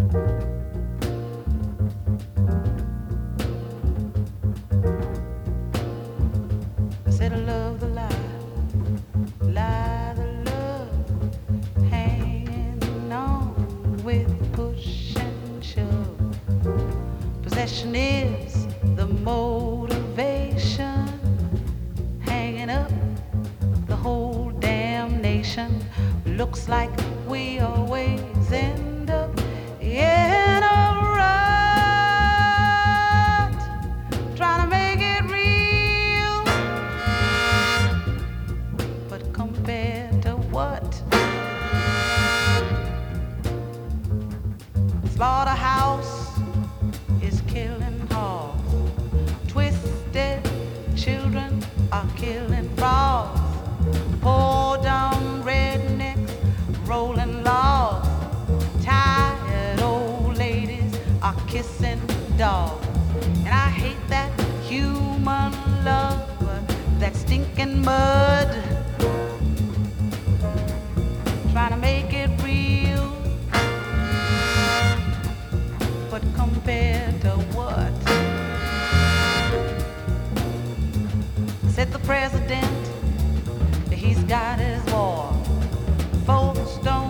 I said I love the lie, lie, the love, hanging on with push and shove. Possession is the motivation, hanging up the whole damn nation. Looks like we always end up in a rut, trying to make it real. But compared to what? Slaughterhouse is killing hogs. Twisted children are killing frogs. Poor dumb rednecks rolling logs. Tired old ladies are kissing dogs. And I hate that human love, that stinking mud, trying to make it real. But compared to what? Said the president, he's got his war. Folks don't